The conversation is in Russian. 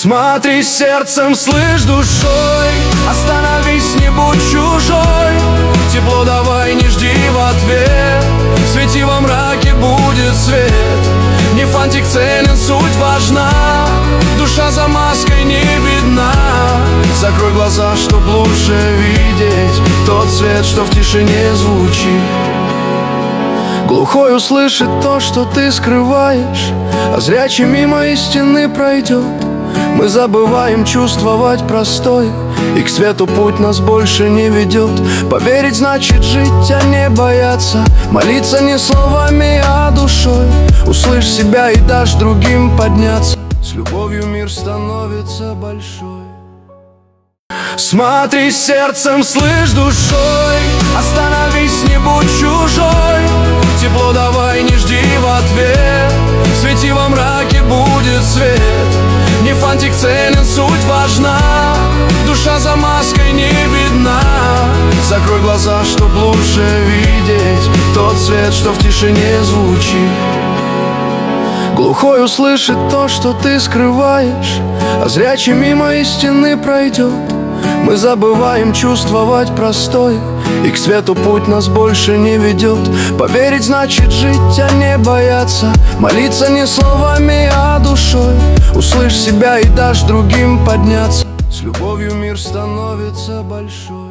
Смотри сердцем, слышь душой, остановись, не будь чужой. Тепло давай, не жди в ответ, свети во мраке, будет свет. Не фантик ценен, суть важна, душа за маской не видна. Закрой глаза, чтоб лучше видеть тот свет, что в тишине звучит. Глухой услышит то, что ты скрываешь, а зрячий мимо истины пройдет. Мы забываем чувствовать простое, и к свету путь нас больше не ведет. Поверить значит жить, а не бояться, молиться не словами, а душой. Услышь себя и дашь другим подняться, с любовью мир становится большой. Смотри сердцем, слышь душой, остановись, не будь чужой. Тепло давай, не жди в ответ, свети во мраке, будет свет. Не фантик ценен, суть важна, душа за маской не видна. Закрой глаза, чтоб лучше видеть тот свет, что в тишине звучит. Глухой услышит то, что ты скрываешь, а зрячий мимо истины пройдет. Мы забываем чувствовать простое, и к свету путь нас больше не ведет. Поверить значит жить, а не бояться, молиться не словами, а душой. Услышь себя и дашь другим подняться, с любовью мир становится большой.